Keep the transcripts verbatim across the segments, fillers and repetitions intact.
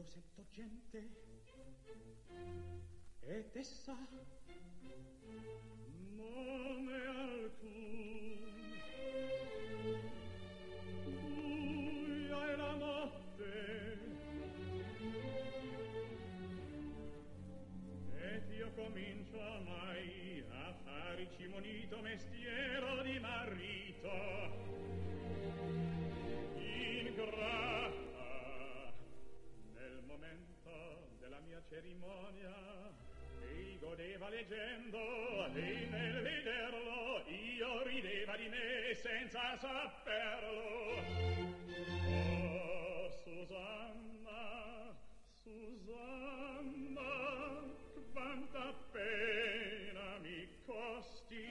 io sento gente ed essa non è alcun. Buia è la notte ed io comincio ormai a fare cimonito mestiero di marito. Ingrata nel momento della mia cerimonia ei godeva leggendo e nel vederlo io rideva di me senza saperlo. Oh Susanna, Susanna, quanta pena mi costi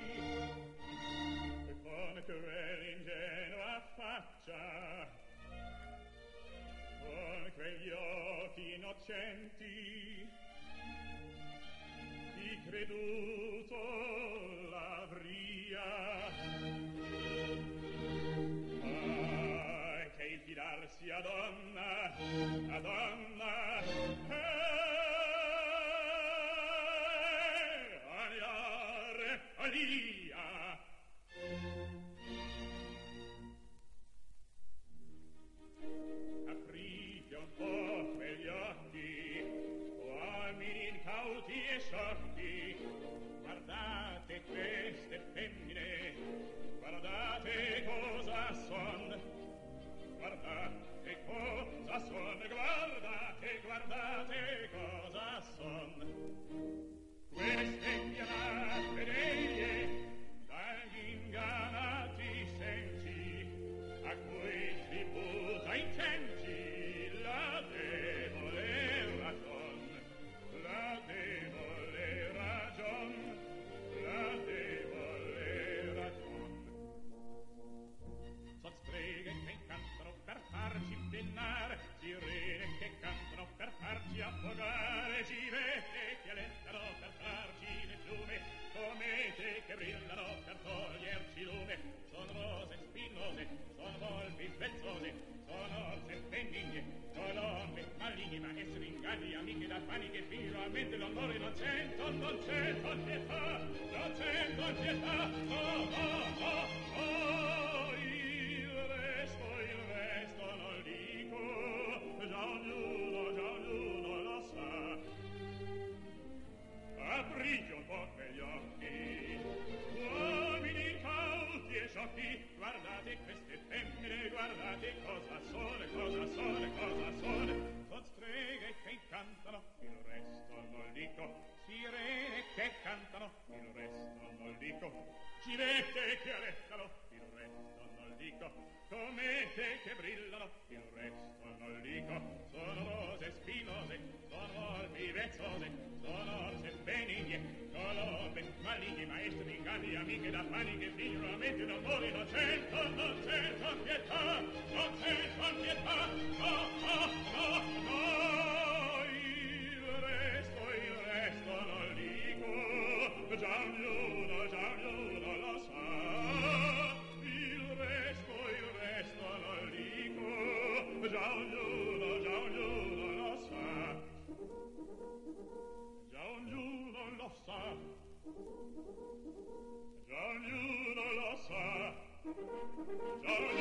con quella ingenua faccia, con quegli occhi innocenti, di creduto l'avria. Ah, che il fidarsi a donna, a donna, eh, agliare, alia. Aprite un po' quegli occhi, uomini incauti e sciocchi, guardate queste femmine, guardate cosa son, guardate cosa son, guardate, guardate cosa son. Queste pianate vedeglie dagli ingannati sensi, a cui si butta intenti la debole ragion, la debole ragion, la debole ragion. Son streghe che incantano per farci impennare, sirene che cantano per farci affogare, civette che alentano per farci le piume, comete che brillano per toglierci lume. Son rose spinose, son volpi spezzose, son orse femmine, colombe maligni, ma essere inganni, amiche da paniche, fino a mente l'onore non sento, non sento pietà, non sento pietà. Oh, oh, oh, oh, il resto, il resto non dico, già ognuno, già ognuno lo sa. Aprite un po' quegli occhi, uomini cauti e sciocchi, guardate queste femmine, guardate cosa sono, cosa sono, cosa sono. Son streghe che incantano, il resto non dico, sirene che cantano, il resto non dico, civette che alettano, il resto non dico, comete che brillano, il resto non dico. Sono rose spinose, sono volpi vezzose, sono orse benigne, colombe maligni, maestri di inganni, amiche da paniche, fino a mente d'onore non sento, non sento pietà, non sento pietà. No, no, no, no, il resto, il resto non dico, già ognuno, già ognuno lo sa. Il resto, il resto non dico, già ognuno, già ognuno lo sa. Già ognuno lo sa, già ognuno lo sa, già ognuno